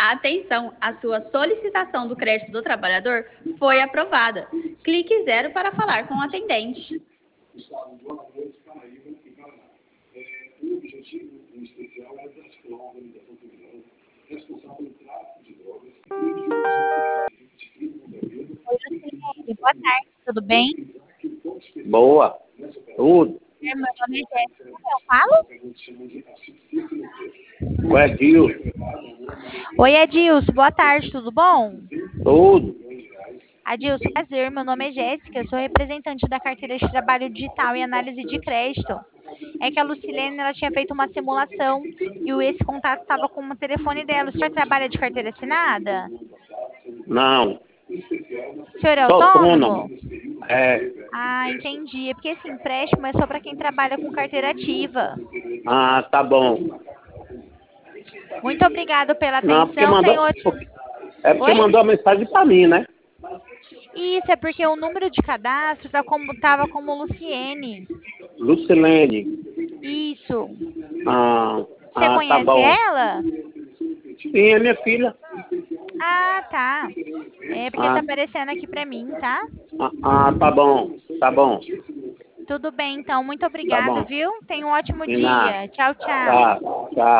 Atenção, a sua solicitação do crédito do trabalhador foi aprovada. Clique zero para falar com o atendente. Gustavo, boa noite, Paraíba e Paraná. O objetivo especial é desarticular a organização criminosa responsável pelo tráfico de drogas de crime contra a vida. Oi, Lucilene, boa tarde, tudo bem? Boa. Tudo. Meu nome é Jéssica, eu falo? O Edilson. Oi, Adilson, boa tarde, tudo bom? Tudo. Adilson, prazer, meu nome é Jéssica, eu sou representante da carteira de trabalho digital e análise de crédito. É que a Lucilene, ela tinha feito uma simulação e esse contato estava com o telefone dela. O senhor trabalha de carteira assinada? Não. O senhor é Sou autônomo? autônomo. É. Ah, entendi. É porque esse empréstimo é só para quem trabalha com carteira ativa. Ah, tá bom. Muito obrigado pela Não, porque atenção, mandou. tenho Porque Oi? mandou a mensagem pra mim, né? Isso, é porque o número de cadastro tava como Luciene. Lucilene. Isso. Você Tá conhece bom. ela? Sim, é minha filha. Ah, tá. É porque tá Ah, aparecendo aqui pra mim, tá? tá bom. Tá bom. Tudo bem, então. Muito Tá obrigado, bom. viu? Tenha um ótimo De nada. dia. Tchau, tchau. Tá, tchau.